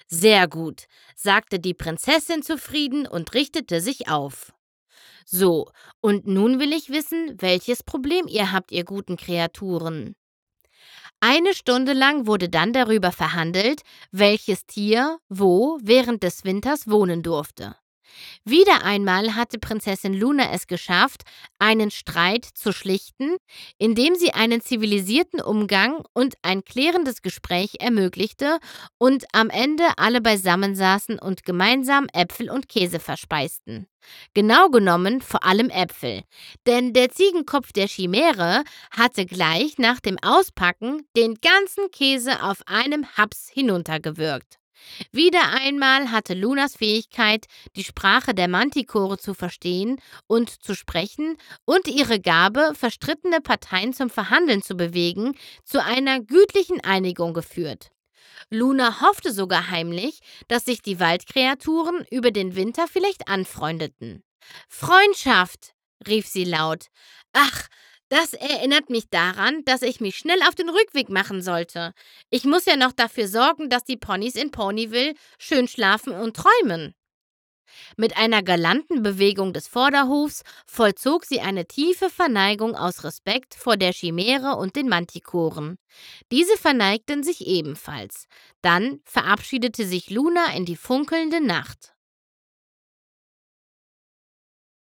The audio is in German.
Sehr gut, sagte die Prinzessin zufrieden und richtete sich auf. So, und nun will ich wissen, welches Problem ihr habt, ihr guten Kreaturen. Eine Stunde lang wurde dann darüber verhandelt, welches Tier wo während des Winters wohnen durfte. Wieder einmal hatte Prinzessin Luna es geschafft, einen Streit zu schlichten, indem sie einen zivilisierten Umgang und ein klärendes Gespräch ermöglichte und am Ende alle beisammensaßen und gemeinsam Äpfel und Käse verspeisten. Genau genommen vor allem Äpfel, denn der Ziegenkopf der Chimäre hatte gleich nach dem Auspacken den ganzen Käse auf einem Haps hinuntergewürgt. Wieder einmal hatte Lunas Fähigkeit, die Sprache der Mantikore zu verstehen und zu sprechen und ihre Gabe, verstrittene Parteien zum Verhandeln zu bewegen, zu einer gütlichen Einigung geführt. Luna hoffte sogar heimlich, dass sich die Waldkreaturen über den Winter vielleicht anfreundeten. »Freundschaft«, rief sie laut. »Ach, das erinnert mich daran, dass ich mich schnell auf den Rückweg machen sollte. Ich muss ja noch dafür sorgen, dass die Ponys in Ponyville schön schlafen und träumen.« Mit einer galanten Bewegung des Vorderhofs vollzog sie eine tiefe Verneigung aus Respekt vor der Chimäre und den Mantikoren. Diese verneigten sich ebenfalls. Dann verabschiedete sich Luna in die funkelnde Nacht.